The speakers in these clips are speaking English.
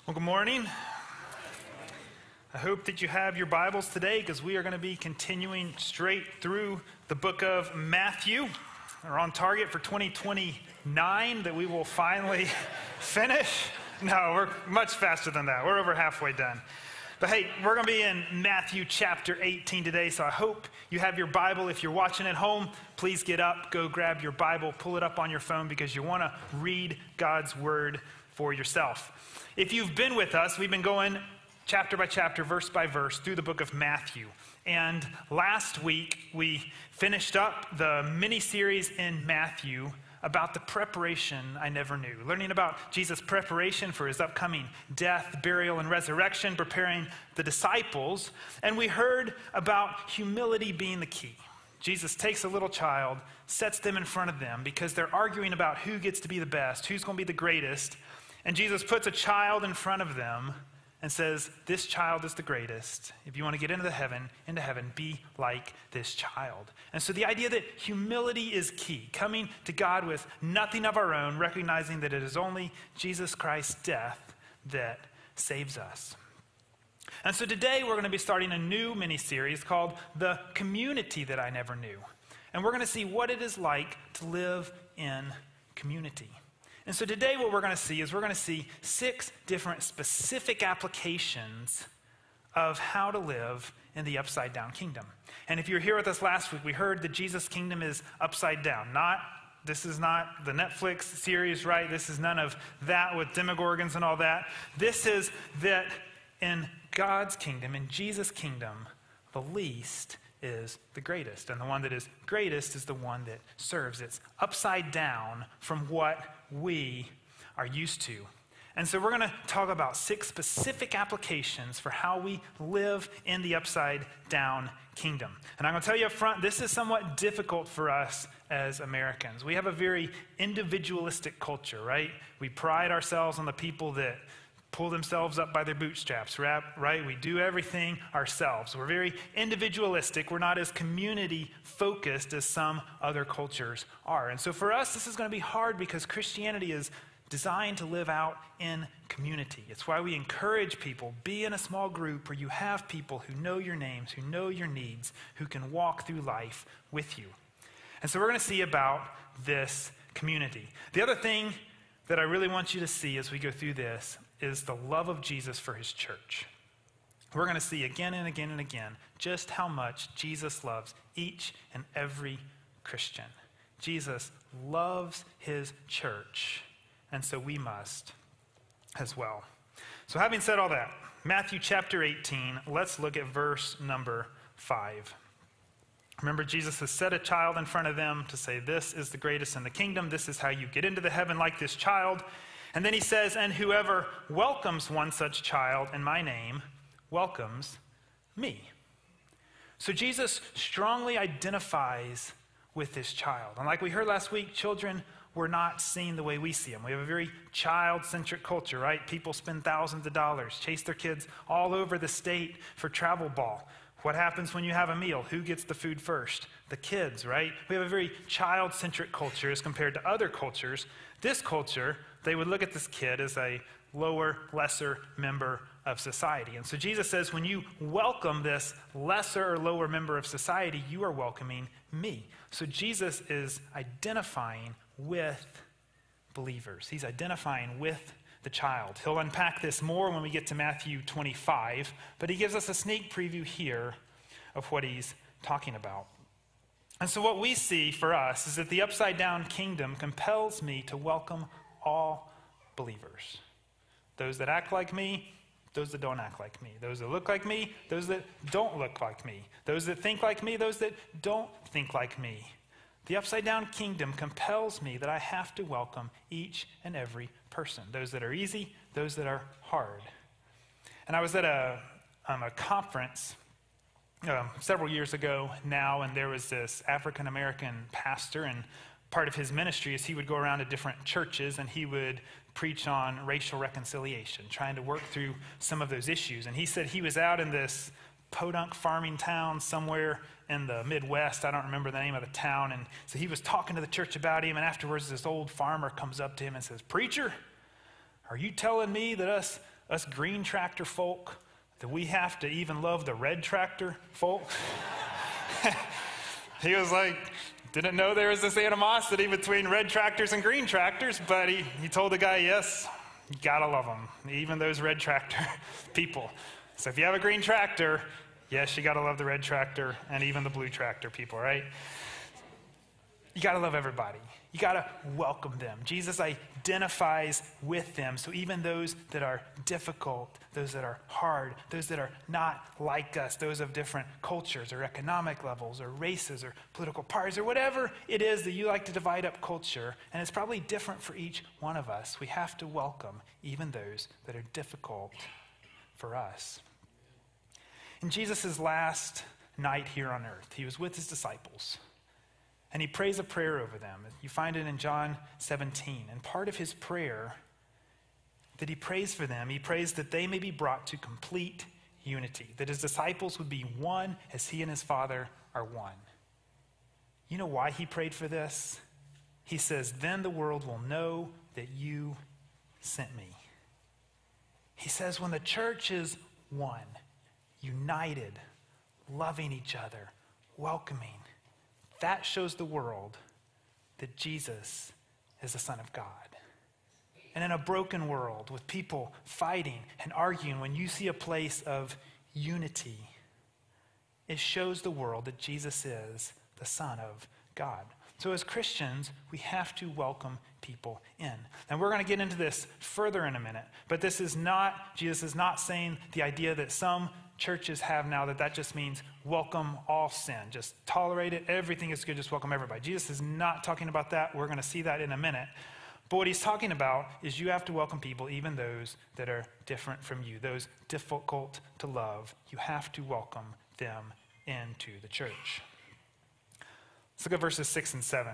Well, good morning. I hope that you have your Bibles today because we are going to be continuing straight through the book of Matthew. We're on target for 2029 that we will finally finish. No, we're much faster than that. We're over halfway done. But hey, we're going to be in Matthew chapter 18 today, so I hope you have your Bible. If you're watching at home, please get up, go grab your Bible, pull it up on your phone because you want to read God's word for yourself. If you've been with us, we've been going chapter by chapter, verse by verse through the book of Matthew. And last week, we finished up the mini-series in Matthew about the preparation I never knew, learning about Jesus' preparation for his upcoming death, burial, and resurrection, preparing the disciples. And we heard about humility being the key. Jesus takes a little child, sets them in front of them because they're arguing about who gets to be the best, who's going to be the greatest. And Jesus puts a child in front of them and says, this child is the greatest. If you want to get into heaven, be like this child. And so the idea that humility is key, coming to God with nothing of our own, recognizing that it is only Jesus Christ's death that saves us. And so today we're going to be starting a new mini-series called The Community That I Never Knew. And we're going to see what it is like to live in community. And so today what we're going to see is we're going to see 6 different specific applications of how to live in the upside down kingdom. And if you were here with us last week, we heard that Jesus' kingdom is upside down. This is not the Netflix series, right? This is none of that with demogorgons and all that. This is that in God's kingdom, in Jesus' kingdom, the least is the greatest. And the one that is greatest is the one that serves. It's upside down from what we are used to. And so we're going to talk about 6 specific applications for how we live in the upside down kingdom. And I'm going to tell you up front, this is somewhat difficult for us as Americans. We have a very individualistic culture, right? We pride ourselves on the people that pull themselves up by their bootstraps, right? We do everything ourselves. We're very individualistic. We're not as community-focused as some other cultures are. And so for us, this is going to be hard because Christianity is designed to live out in community. It's why we encourage people, be in a small group where you have people who know your names, who know your needs, who can walk through life with you. And so we're going to see about this community. The other thing that I really want you to see as we go through this is the love of Jesus for his church. We're going to see again and again and again just how much Jesus loves each and every Christian. Jesus loves his church, and so we must as well. So having said all that, Matthew chapter 18, let's look at verse number 5. Remember, Jesus has set a child in front of them to say, this is the greatest in the kingdom. This is how you get into the heaven like this child. And then he says, and whoever welcomes one such child in my name welcomes me. So Jesus strongly identifies with this child. And like we heard last week, children were not seen the way we see them. We have a very child-centric culture, right? People spend thousands of dollars, chase their kids all over the state for travel ball. What happens when you have a meal? Who gets the food first? The kids, right? We have a very child-centric culture as compared to other cultures. This culture, they would look at this kid as a lower, lesser member of society. And so Jesus says, when you welcome this lesser or lower member of society, you are welcoming me. So Jesus is identifying with believers. He's identifying with the child. He'll unpack this more when we get to Matthew 25, but he gives us a sneak preview here of what he's talking about. And so what we see for us is that the upside down kingdom compels me to welcome all believers. Those that act like me, those that don't act like me. Those that look like me, those that don't look like me. Those that think like me, those that don't think like me. The upside down kingdom compels me that I have to welcome each and every person. Those that are easy, those that are hard. And I was at a conference several years ago now, and there was this African-American pastor, and part of his ministry is he would go around to different churches and he would preach on racial reconciliation, trying to work through some of those issues. And he said he was out in this podunk farming town somewhere in the Midwest. I don't remember the name of the town. And so he was talking to the church about him, and afterwards this old farmer comes up to him and says, "Preacher, are you telling me that us us green tractor folk, that we have to even love the red tractor folk? He was like, didn't know there was this animosity between red tractors and green tractors, but he told the guy, yes, you gotta love them, even those red tractor people. So if you have a green tractor, yes, you gotta love the red tractor and even the blue tractor people, right? You gotta love everybody. You gotta welcome them. Jesus identifies with them. So even those that are difficult, those that are hard, those that are not like us, those of different cultures or economic levels or races or political parties or whatever it is that you like to divide up culture, and it's probably different for each one of us, we have to welcome even those that are difficult for us. In Jesus' last night here on earth, he was with his disciples. And he prays a prayer over them. You find it in John 17. And part of his prayer that he prays for them, he prays that they may be brought to complete unity, that his disciples would be one as he and his Father are one. You know why he prayed for this? He says, then the world will know that you sent me. He says when the church is one, united, loving each other, welcoming, that shows the world that Jesus is the Son of God. And in a broken world with people fighting and arguing, when you see a place of unity, it shows the world that Jesus is the Son of God. So as Christians, we have to welcome people in. And we're going to get into this further in a minute, but Jesus is not saying the idea that some churches have now that just means welcome all sin. Just tolerate it. Everything is good. Just welcome everybody. Jesus is not talking about that. We're going to see that in a minute. But what he's talking about is you have to welcome people, even those that are different from you, those difficult to love. You have to welcome them into the church. Let's look at verses 6 and 7.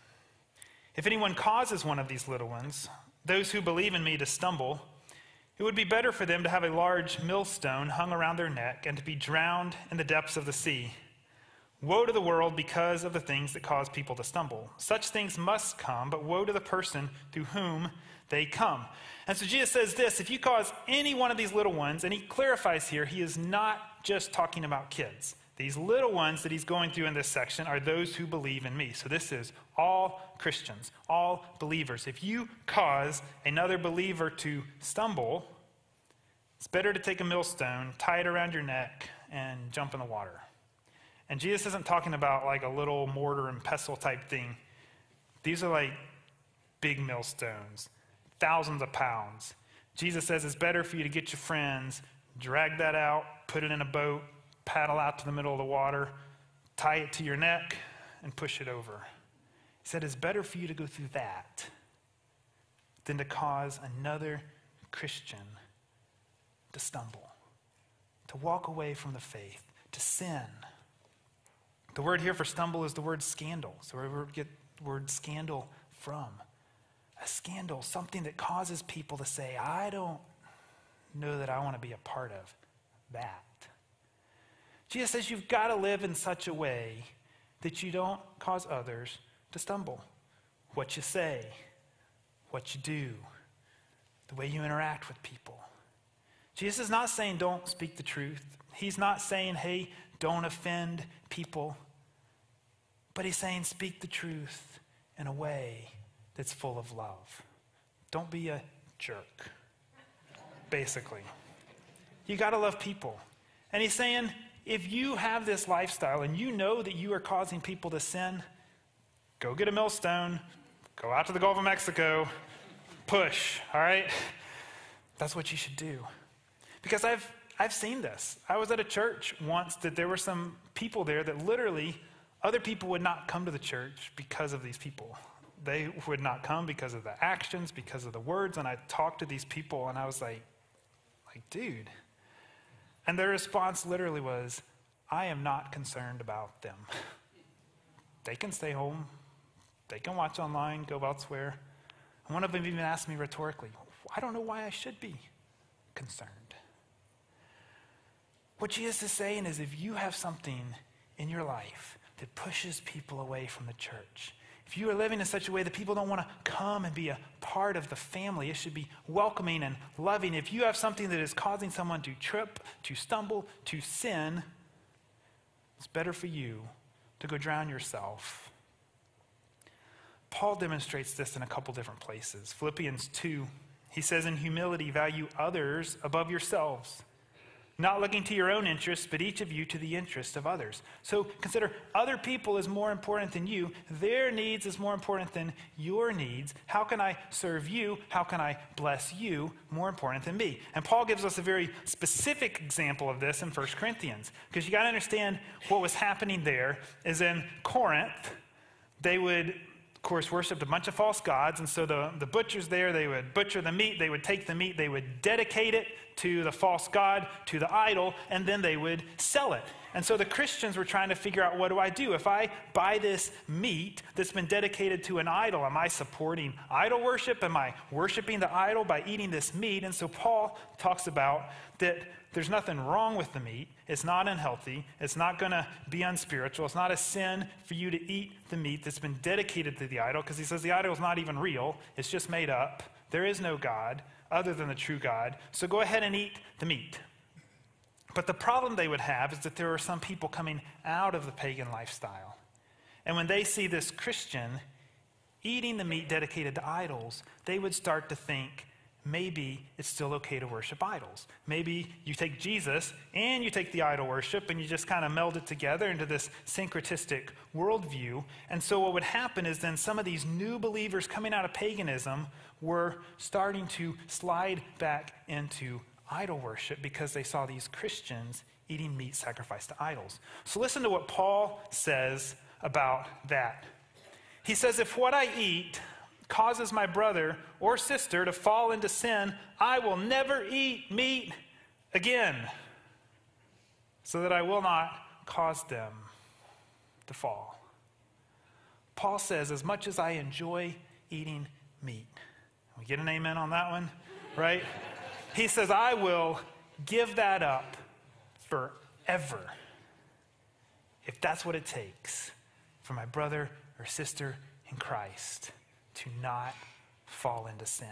If anyone causes one of these little ones, those who believe in me, to stumble, it would be better for them to have a large millstone hung around their neck and to be drowned in the depths of the sea. Woe to the world because of the things that cause people to stumble. Such things must come, but woe to the person through whom they come. And so Jesus says this, if you cause any one of these little ones, and he clarifies here, he is not just talking about kids. These little ones that he's going through in this section are those who believe in me. So this is all Christians, all believers. If you cause another believer to stumble, it's better to take a millstone, tie it around your neck, and jump in the water. And Jesus isn't talking about like a little mortar and pestle type thing. These are like big millstones, thousands of pounds. Jesus says it's better for you to get your friends, drag that out, put it in a boat, paddle out to the middle of the water, tie it to your neck, and push it over. He said it's better for you to go through that than to cause another Christian to stumble, to walk away from the faith, to sin. The word here for stumble is the word scandal. So where we get the word scandal from. A scandal, something that causes people to say, I don't know that I want to be a part of that. Jesus says you've got to live in such a way that you don't cause others to stumble. What you say, what you do, the way you interact with people. Jesus is not saying don't speak the truth. He's not saying, hey, don't offend people. But he's saying speak the truth in a way that's full of love. Don't be a jerk, basically. You got to love people. And he's saying, if you have this lifestyle and you know that you are causing people to sin, go get a millstone, go out to the Gulf of Mexico, push, all right? That's what you should do. Because I've seen this. I was at a church once that there were some people there that literally other people would not come to the church because of these people. They would not come because of the actions, because of the words. And I talked to these people and I was like, dude. And their response literally was, I am not concerned about them. They can stay home. They can watch online, go elsewhere. And one of them even asked me rhetorically, I don't know why I should be concerned. What Jesus is saying is if you have something in your life that pushes people away from the church, if you are living in such a way that people don't want to come and be a part of the family, it should be welcoming and loving. If you have something that is causing someone to trip, to stumble, to sin, it's better for you to go drown yourself. Paul demonstrates this in a couple different places. Philippians 2, he says, in humility, value others above yourselves, not looking to your own interests, but each of you to the interest of others. So consider other people is more important than you. Their needs is more important than your needs. How can I serve you? How can I bless you? More important than me. And Paul gives us a very specific example of this in 1 Corinthians. Because you got to understand what was happening there is in Corinth, they would, of course, worshiped a bunch of false gods. And so the butchers there, they would butcher the meat. They would take the meat. They would dedicate it to the false god, to the idol, and then they would sell it. And so the Christians were trying to figure out, what do I do? If I buy this meat that's been dedicated to an idol, am I supporting idol worship? Am I worshiping the idol by eating this meat? And so Paul talks about that there's nothing wrong with the meat. It's not unhealthy. It's not going to be unspiritual. It's not a sin for you to eat the meat that's been dedicated to the idol, because he says the idol is not even real. It's just made up. There is no God other than the true God. So go ahead and eat the meat. But the problem they would have is that there are some people coming out of the pagan lifestyle. And when they see this Christian eating the meat dedicated to idols, they would start to think, maybe it's still okay to worship idols. Maybe you take Jesus and you take the idol worship and you just kind of meld it together into this syncretistic worldview. And so what would happen is then some of these new believers coming out of paganism were starting to slide back into idol worship because they saw these Christians eating meat sacrificed to idols. So listen to what Paul says about that. He says, if what I eat causes my brother or sister to fall into sin, I will never eat meat again, so that I will not cause them to fall. Paul says, as much as I enjoy eating meat, we get an amen on that one, right? He says, I will give that up forever if that's what it takes for my brother or sister in Christ to not fall into sin.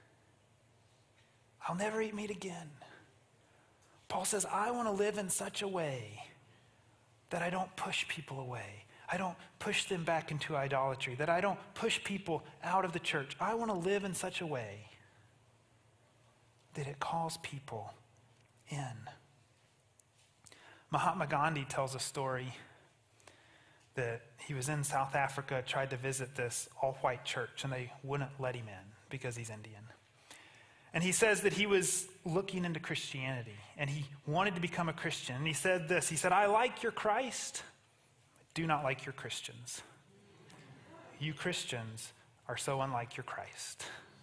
I'll never eat meat again. Paul says, I want to live in such a way that I don't push people away. I don't push them back into idolatry, that I don't push people out of the church. I want to live in such a way that it calls people in. Mahatma Gandhi tells a story that he was in South Africa, tried to visit this all-white church, and they wouldn't let him in because he's Indian. And he says that he was looking into Christianity, and he wanted to become a Christian. And he said this, he said, I like your Christ, I do not like your Christians. You Christians are so unlike your Christ.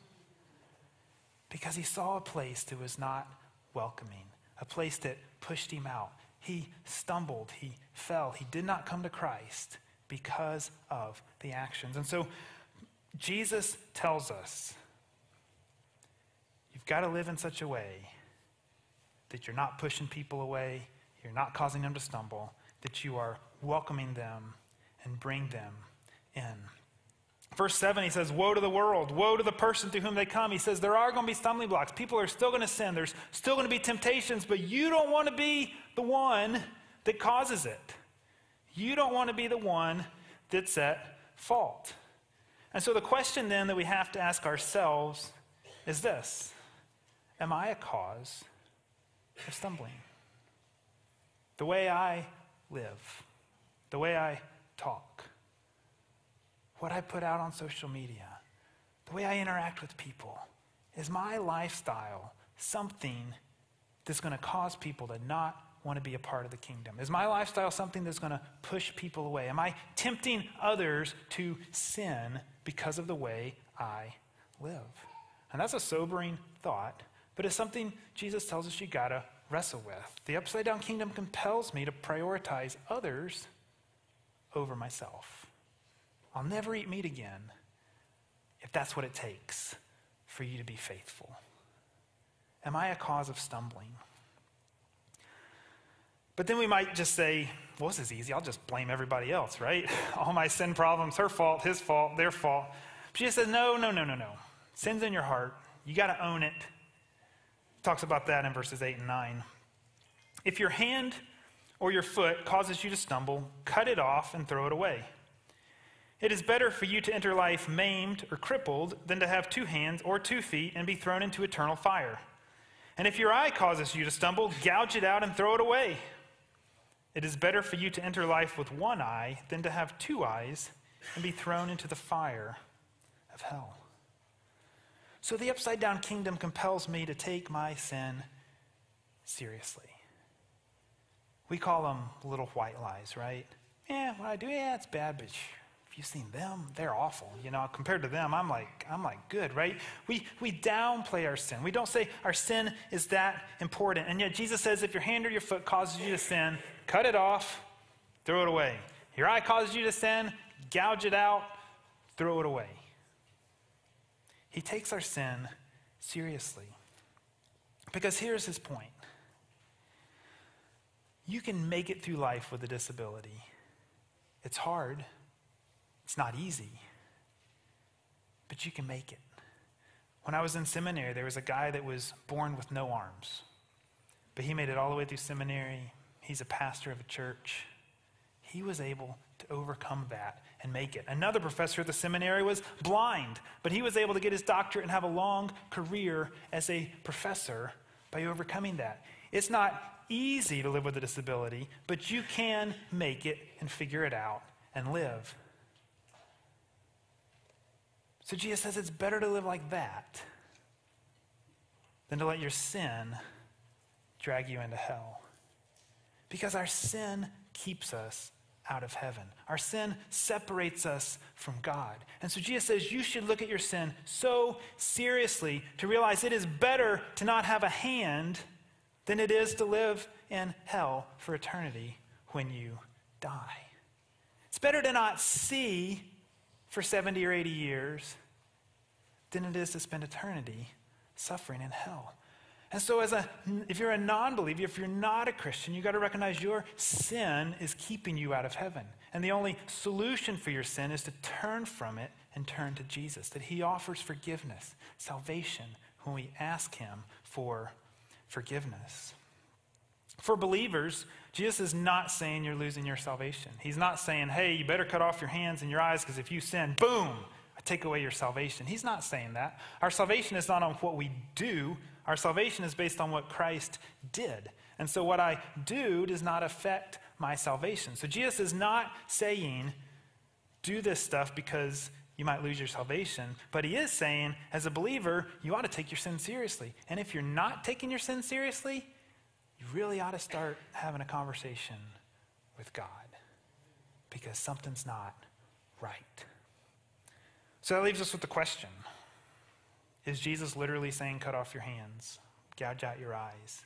Because he saw a place that was not welcoming, a place that pushed him out. He stumbled, he fell, he did not come to Christ because of the actions. And so Jesus tells us, you've got to live in such a way that you're not pushing people away, you're not causing them to stumble, that you are welcoming them and bring them in. Verse 7, he says, woe to the world, woe to the person to whom they come. He says, there are going to be stumbling blocks. People are still going to sin. There's still going to be temptations, but you don't want to be the one that causes it. You don't want to be the one that's at fault. And so the question then that we have to ask ourselves is this: am I a cause of stumbling? The way I live, the way I talk, what I put out on social media, the way I interact with people, is my lifestyle something that's going to cause people to not want to be a part of the kingdom? Is my lifestyle something that's going to push people away? Am I tempting others to sin because of the way I live? And that's a sobering thought, but it's something Jesus tells us you got to wrestle with. The upside down kingdom compels me to prioritize others over myself. I'll never eat meat again if that's what it takes for you to be faithful. Am I a cause of stumbling? But then we might just say, well, this is easy. I'll just blame everybody else, right? All my sin problems, her fault, his fault, their fault. But Jesus says, no. Sin's in your heart. You got to own it. Talks about that in verses 8 and 9. If your hand or your foot causes you to stumble, cut it off and throw it away. It is better for you to enter life maimed or crippled than to have 2 hands or 2 feet and be thrown into eternal fire. And if your eye causes you to stumble, gouge it out and throw it away. It is better for you to enter life with 1 eye than to have 2 eyes and be thrown into the fire of hell. So the upside-down kingdom compels me to take my sin seriously. We call them little white lies, right? Yeah, what I do, it's bad, but if you've seen them, they're awful. Compared to them, I'm like good, right? We downplay our sin. We don't say our sin is that important. And yet Jesus says if your hand or your foot causes you to sin, cut it off, throw it away. Your eye causes you to sin, gouge it out, throw it away. He takes our sin seriously. Because here's his point. You can make it through life with a disability. It's hard. It's not easy. But you can make it. When I was in seminary, there was a guy that was born with no arms. But he made it all the way through seminary. He's a pastor of a church. He was able to overcome that and make it. Another professor at the seminary was blind, but he was able to get his doctorate and have a long career as a professor by overcoming that. It's not easy to live with a disability, but you can make it and figure it out and live. So Jesus says it's better to live like that than to let your sin drag you into hell. Because our sin keeps us out of heaven. Our sin separates us from God. And so Jesus says you should look at your sin so seriously to realize it is better to not have a hand than it is to live in hell for eternity when you die. It's better to not see for 70 or 80 years than it is to spend eternity suffering in hell. And so if you're a non-believer, if you're not a Christian, you got to recognize your sin is keeping you out of heaven. And the only solution for your sin is to turn from it and turn to Jesus, that he offers forgiveness, salvation, when we ask him for forgiveness. For believers, Jesus is not saying you're losing your salvation. He's not saying, hey, you better cut off your hands and your eyes because if you sin, boom, I take away your salvation. He's not saying that. Our salvation is not on what we do. Our salvation is based on what Christ did. And so what I do does not affect my salvation. So Jesus is not saying, do this stuff because you might lose your salvation. But he is saying, as a believer, you ought to take your sin seriously. And if you're not taking your sin seriously, you really ought to start having a conversation with God. Because something's not right. So that leaves us with the question. Is Jesus literally saying, cut off your hands, gouge out your eyes?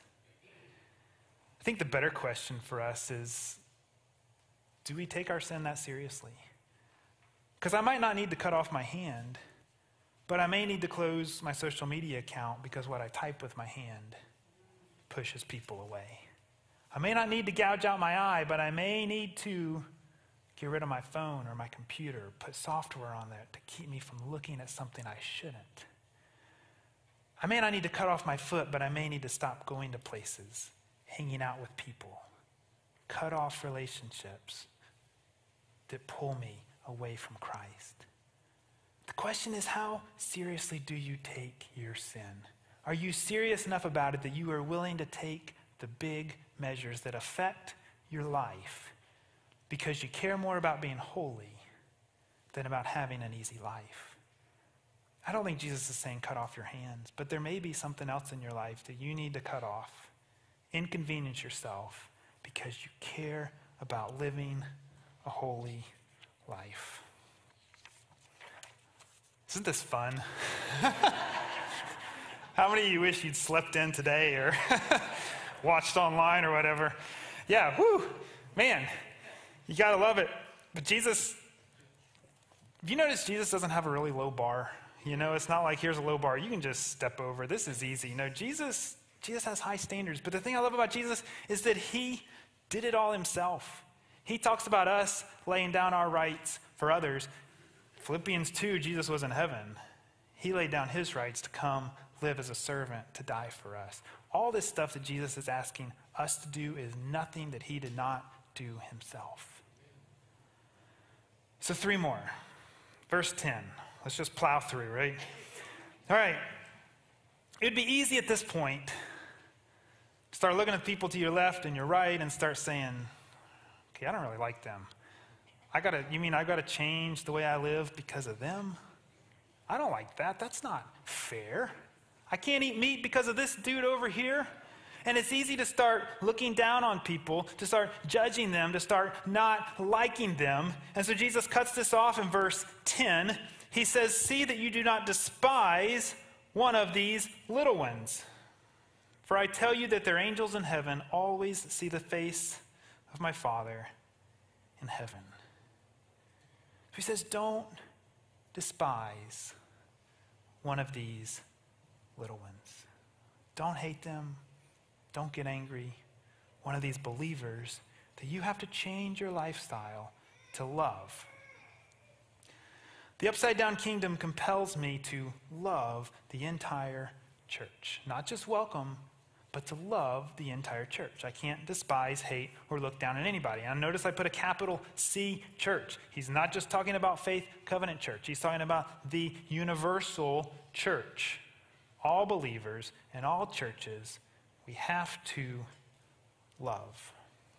I think the better question for us is, do we take our sin that seriously? Because I might not need to cut off my hand, but I may need to close my social media account because what I type with my hand pushes people away. I may not need to gouge out my eye, but I may need to get rid of my phone or my computer, put software on there to keep me from looking at something I shouldn't. I may not need to cut off my foot, but I may need to stop going to places, hanging out with people, cut off relationships that pull me away from Christ. The question is, how seriously do you take your sin? Are you serious enough about it that you are willing to take the big measures that affect your life because you care more about being holy than about having an easy life? I don't think Jesus is saying cut off your hands, but there may be something else in your life that you need to cut off, inconvenience yourself because you care about living a holy life. Isn't this fun? How many of you wish you'd slept in today or watched online or whatever? Yeah, man, you gotta love it. But Jesus, have you noticed Jesus doesn't have a really low bar? It's not like here's a low bar you can just step over. This is easy. No, Jesus has high standards. But the thing I love about Jesus is that he did it all himself. He talks about us laying down our rights for others. Philippians 2, Jesus was in heaven. He laid down his rights to come live as a servant, to die for us. All this stuff that Jesus is asking us to do is nothing that he did not do himself. So 3 more. Verse 10. Let's just plow through, right? All right. It'd be easy at this point to start looking at people to your left and your right and start saying, okay, I don't really like them. You mean I've got to change the way I live because of them? I don't like that. That's not fair. I can't eat meat because of this dude over here. And it's easy to start looking down on people, to start judging them, to start not liking them. And so Jesus cuts this off in verse 10. He says, see that you do not despise one of these little ones. For I tell you that their angels in heaven always see the face of my Father in heaven. He says, don't despise one of these little ones. Don't hate them. Don't get angry. One of these believers that you have to change your lifestyle to love. The upside down kingdom compels me to love the entire church. Not just welcome, but to love the entire church. I can't despise, hate, or look down on anybody. And notice I put a capital C church. He's not just talking about Faith Covenant Church. He's talking about the universal church. All believers and all churches, we have to love.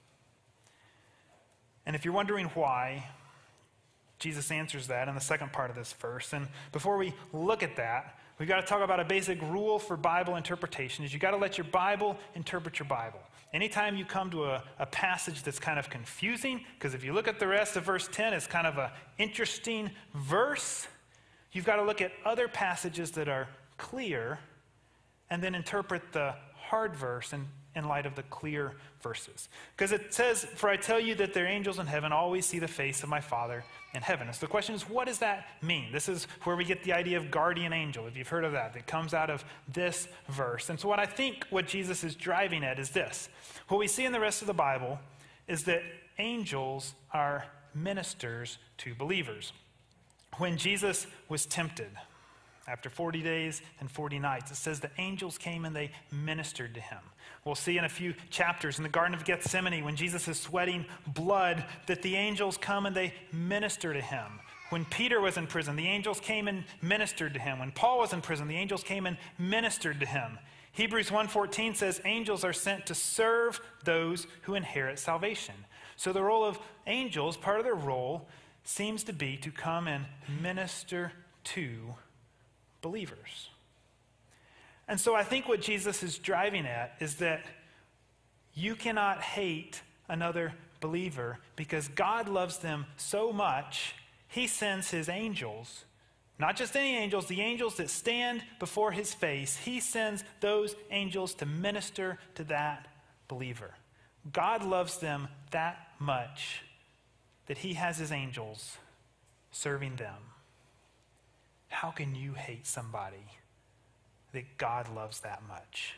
And if you're wondering why, Jesus answers that in the second part of this verse. And before we look at that, we've got to talk about a basic rule for Bible interpretation is you got to let your Bible interpret your Bible. Anytime you come to a passage that's kind of confusing, because if you look at the rest of verse 10, it's kind of an interesting verse, you've got to look at other passages that are clear and then interpret the hard verse in light of the clear verses. Because it says, for I tell you that their angels in heaven always see the face of my Father in heaven. And so the question is, what does that mean? This is where we get the idea of guardian angel, if you've heard of that. That comes out of this verse. And so what I think what Jesus is driving at is this. What we see in the rest of the Bible is that angels are ministers to believers. When Jesus was tempted, after 40 days and 40 nights, it says the angels came and they ministered to him. We'll see in a few chapters in the Garden of Gethsemane when Jesus is sweating blood that the angels come and they minister to him. When Peter was in prison, the angels came and ministered to him. When Paul was in prison, the angels came and ministered to him. Hebrews 1:14 says angels are sent to serve those who inherit salvation. So the role of angels, part of their role, seems to be to come and minister to believers. And so I think what Jesus is driving at is that you cannot hate another believer because God loves them so much, he sends his angels, not just any angels, the angels that stand before his face, he sends those angels to minister to that believer. God loves them that much that he has his angels serving them. How can you hate somebody that God loves that much?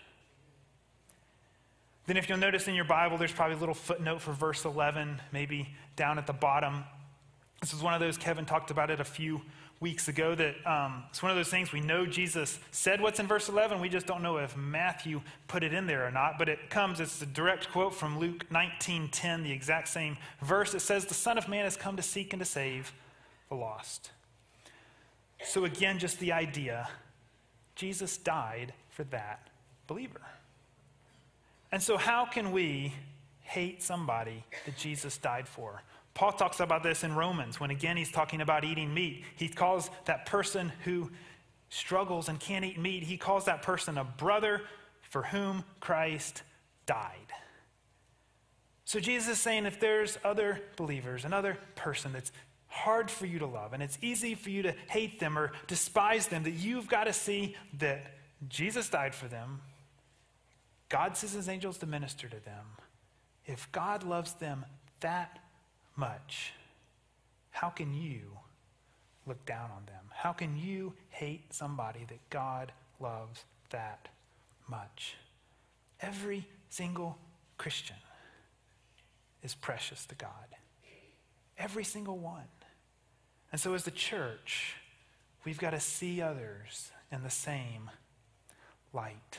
Then if you'll notice in your Bible, there's probably a little footnote for verse 11, maybe down at the bottom. This is one of those, Kevin talked about it a few weeks ago, that it's one of those things we know Jesus said what's in verse 11. We just don't know if Matthew put it in there or not. But it's a direct quote from Luke 19:10, the exact same verse. It says, the Son of Man has come to seek and to save the lost. So again, just the idea, Jesus died for that believer. And so how can we hate somebody that Jesus died for? Paul talks about this in Romans when again he's talking about eating meat. He calls that person who struggles and can't eat meat, he calls that person a brother for whom Christ died. So Jesus is saying if there's other believers, another person that's hard for you to love, and it's easy for you to hate them or despise them, that you've got to see that Jesus died for them. God sends his angels to minister to them. If God loves them that much, how can you look down on them? How can you hate somebody that God loves that much? Every single Christian is precious to God. Every single one. And so as the church, we've got to see others in the same light.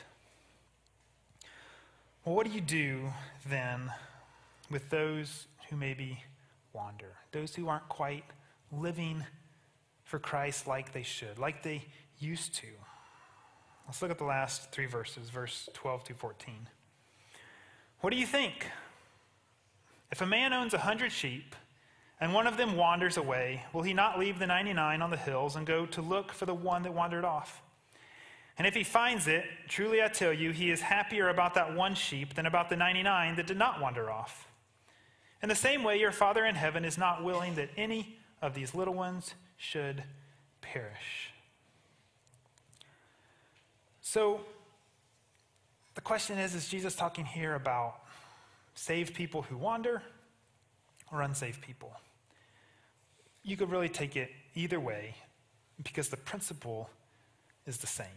Well, what do you do then with those who maybe wander? Those who aren't quite living for Christ like they should, like they used to. Let's look at the last three verses, verse 12 through 14. What do you think? If a man owns 100 sheep and one of them wanders away, will he not leave the 99 on the hills and go to look for the one that wandered off? And if he finds it, truly I tell you, he is happier about that one sheep than about the 99 that did not wander off. In the same way, your Father in heaven is not willing that any of these little ones should perish. So, the question is Jesus talking here about saved people who wander or unsaved people? You could really take it either way because the principle is the same.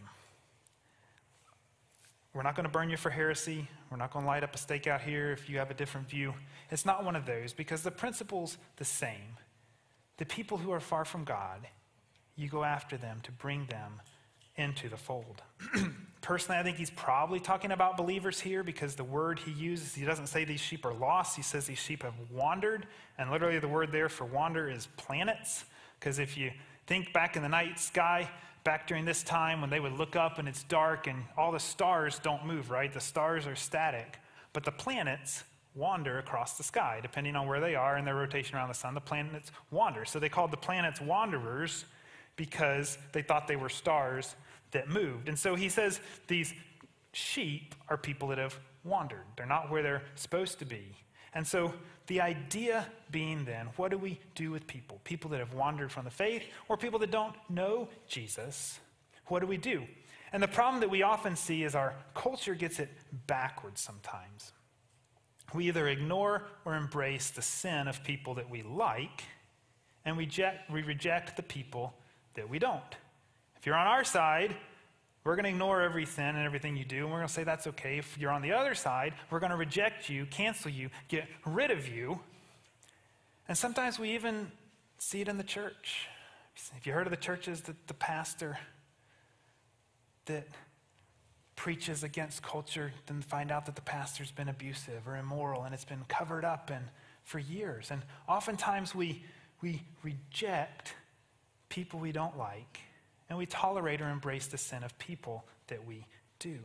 We're not going to burn you for heresy. We're not going to light up a stake out here if you have a different view. It's not one of those because the principle's the same. The people who are far from God, you go after them to bring them into the fold. Personally, I think he's probably talking about believers here because the word he uses, he doesn't say these sheep are lost. He says these sheep have wandered. And literally the word there for wander is planets. Because if you think back in the night sky, back during this time when they would look up and it's dark and all the stars don't move, right? The stars are static. But the planets wander across the sky, depending on where they are in their rotation around the sun. The planets wander. So they called the planets wanderers because they thought they were stars that moved. And so he says these sheep are people that have wandered. They're not where they're supposed to be. And so the idea being then, what do we do with people? People that have wandered from the faith or people that don't know Jesus? What do we do? And the problem that we often see is our culture gets it backwards sometimes. We either ignore or embrace the sin of people that we like, and we reject the people that we don't. If you're on our side, we're going to ignore every sin and everything you do, and we're going to say that's okay. If you're on the other side, we're going to reject you, cancel you, get rid of you. And sometimes we even see it in the church. Have you heard of the churches that the pastor that preaches against culture, then find out that the pastor's been abusive or immoral, and it's been covered up and for years. And oftentimes we reject people we don't like, and we tolerate or embrace the sin of people that we do.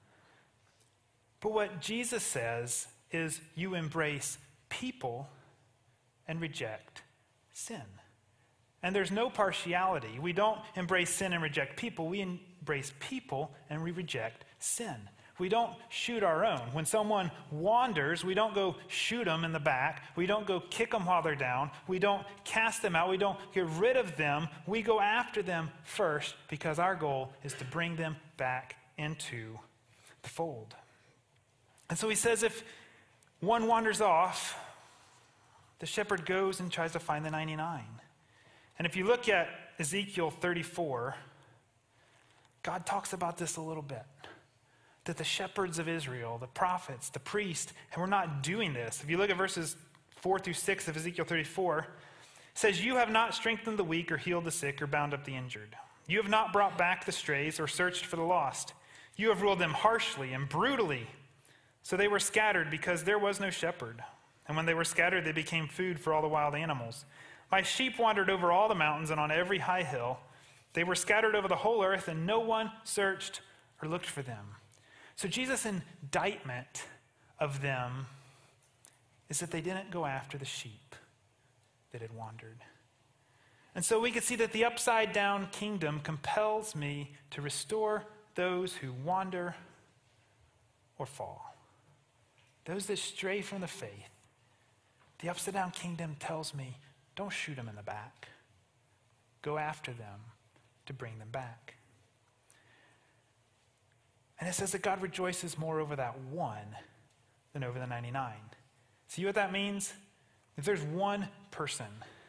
But what Jesus says is you embrace people and reject sin. And there's no partiality. We don't embrace sin and reject people. We embrace people and we reject sin. We don't shoot our own. When someone wanders, we don't go shoot them in the back. We don't go kick them while they're down. We don't cast them out. We don't get rid of them. We go after them first because our goal is to bring them back into the fold. And so he says if one wanders off, the shepherd goes and tries to find the 99. And if you look at Ezekiel 34, God talks about this a little bit. That the shepherds of Israel, the prophets, the priests, and we're not doing this. If you look at verses 4 through 6 of Ezekiel 34, it says, you have not strengthened the weak or healed the sick or bound up the injured. You have not brought back the strays or searched for the lost. You have ruled them harshly and brutally. So they were scattered because there was no shepherd. And when they were scattered, they became food for all the wild animals. My sheep wandered over all the mountains and on every high hill. They were scattered over the whole earth, and no one searched or looked for them. So Jesus' indictment of them is that they didn't go after the sheep that had wandered. And so we can see that the upside down kingdom compels me to restore those who wander or fall. Those that stray from the faith. The upside down kingdom tells me, don't shoot them in the back. Go after them to bring them back. And it says that God rejoices more over that one than over the 99. See what that means? If there's one person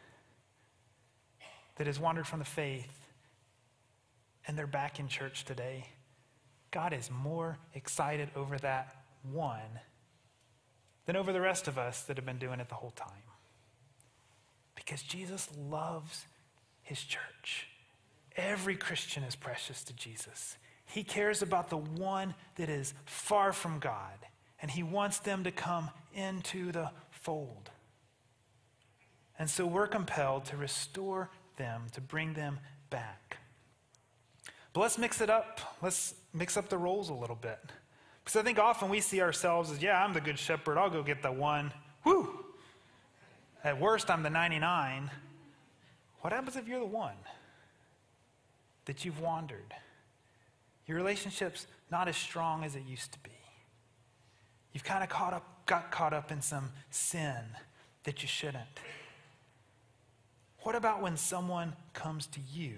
that has wandered from the faith and they're back in church today, God is more excited over that one than over the rest of us that have been doing it the whole time. Because Jesus loves his church. Every Christian is precious to Jesus. He cares about the one that is far from God, and he wants them to come into the fold. And so we're compelled to restore them, to bring them back. But let's mix it up. Let's mix up the roles a little bit. Because I think often we see ourselves as, yeah, I'm the good shepherd. I'll go get the one. Woo! At worst, I'm the 99. What happens if you're the one? That you've wandered. Your relationship's not as strong as it used to be. You've kind of got caught up in some sin that you shouldn't. What about when someone comes to you,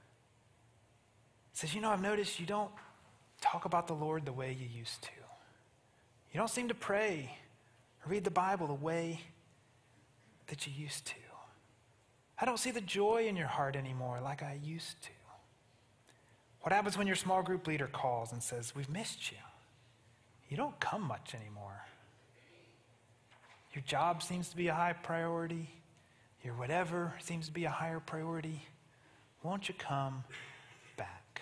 says, I've noticed you don't talk about the Lord the way you used to. You don't seem to pray or read the Bible the way that you used to. I don't see the joy in your heart anymore like I used to. What happens when your small group leader calls and says, we've missed you? You don't come much anymore. Your job seems to be a high priority. Your whatever seems to be a higher priority. Won't you come back?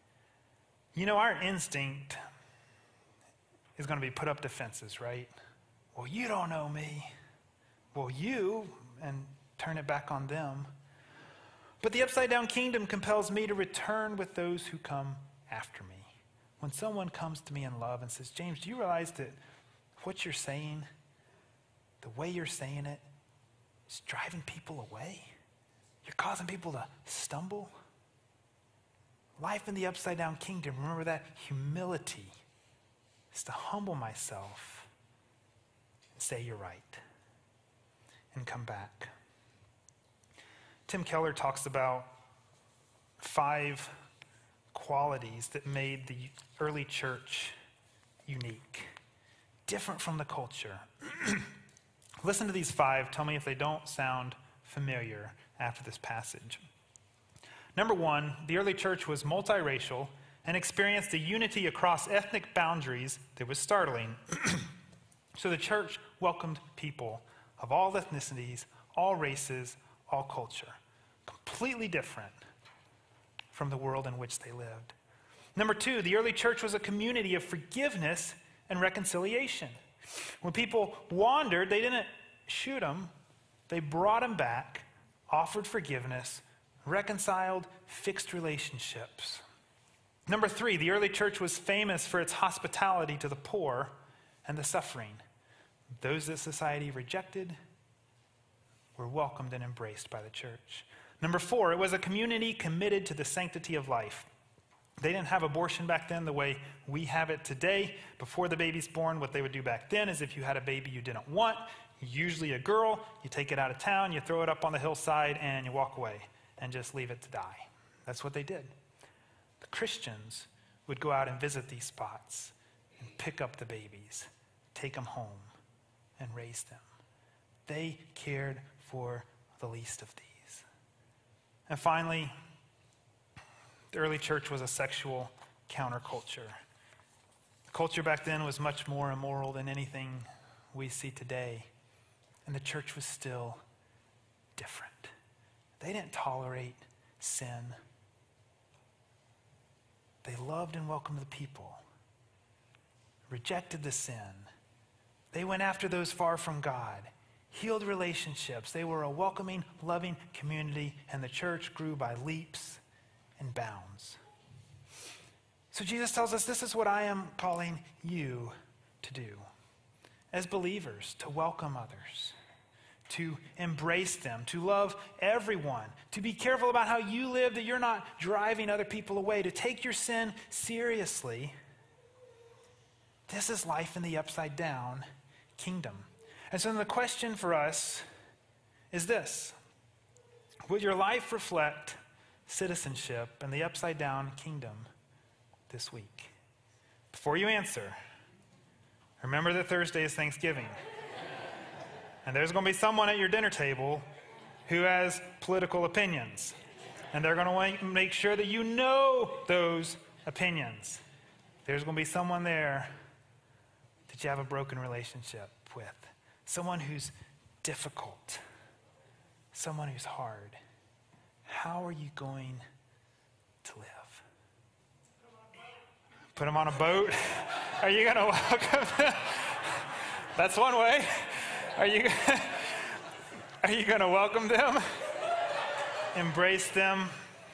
Our instinct is going to be put up defenses, right? Well, you don't know me. Well, you, and turn it back on them. But the upside-down kingdom compels me to return with those who come after me. When someone comes to me in love and says, James, do you realize that what you're saying, the way you're saying it, is driving people away? You're causing people to stumble? Life in the upside-down kingdom, remember that humility is to humble myself and say you're right and come back. Tim Keller talks about 5 qualities that made the early church unique, different from the culture. Listen to these 5. Tell me if they don't sound familiar after this passage. Number 1, the early church was multiracial and experienced a unity across ethnic boundaries that was startling. So the church welcomed people of all ethnicities, all races, all culture. Completely different from the world in which they lived. Number 2, the early church was a community of forgiveness and reconciliation. When people wandered, they didn't shoot them. They brought them back, offered forgiveness, reconciled, fixed relationships. Number 3, the early church was famous for its hospitality to the poor and the suffering. Those that society rejected were welcomed and embraced by the church. Number 4, it was a community committed to the sanctity of life. They didn't have abortion back then the way we have it today. Before the baby's born, what they would do back then is if you had a baby you didn't want, usually a girl, you take it out of town, you throw it up on the hillside, and you walk away and just leave it to die. That's what they did. The Christians would go out and visit these spots and pick up the babies, take them home, and raise them. They cared for the least of these. And finally, the early church was a sexual counterculture. The culture back then was much more immoral than anything we see today. And the church was still different. They didn't tolerate sin. They loved and welcomed the people, rejected the sin. They went after those far from God, healed relationships. They were a welcoming, loving community, and the church grew by leaps and bounds. So Jesus tells us this is what I am calling you to do as believers, to welcome others, to embrace them, to love everyone, to be careful about how you live, that you're not driving other people away, to take your sin seriously. This is life in the upside down kingdom. And so the question for us is this: will your life reflect citizenship in the upside down kingdom this week? Before you answer, remember that Thursday is Thanksgiving. And there's going to be someone at your dinner table who has political opinions. And they're going to want to make sure that you know those opinions. There's going to be someone there that you have a broken relationship with, someone who's difficult, someone who's hard, how are you going to live? Put them on a boat? Are you going to welcome them? That's one way. Are you going to welcome them? Embrace them?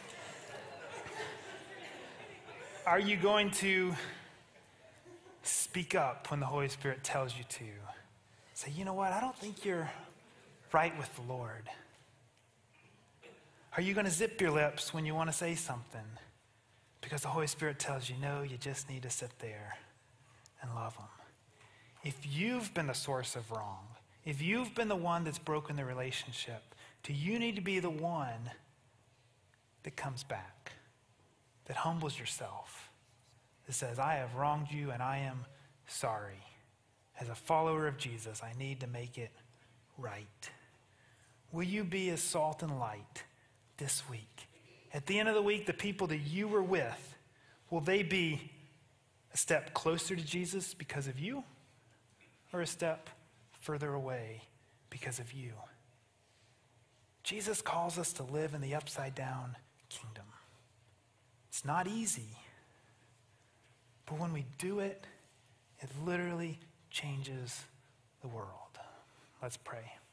Are you going to speak up when the Holy Spirit tells you to? Say, you know what, I don't think you're right with the Lord. Are you going to zip your lips when you want to say something? Because the Holy Spirit tells you, no, you just need to sit there and love them. If you've been the source of wrong, if you've been the one that's broken the relationship, do you need to be the one that comes back, that humbles yourself, that says, I have wronged you and I am sorry. As a follower of Jesus, I need to make it right. Will you be as salt and light this week? At the end of the week, the people that you were with, will they be a step closer to Jesus because of you, or a step further away because of you? Jesus calls us to live in the upside down kingdom. It's not easy, but when we do it, it literally changes the world. Let's pray.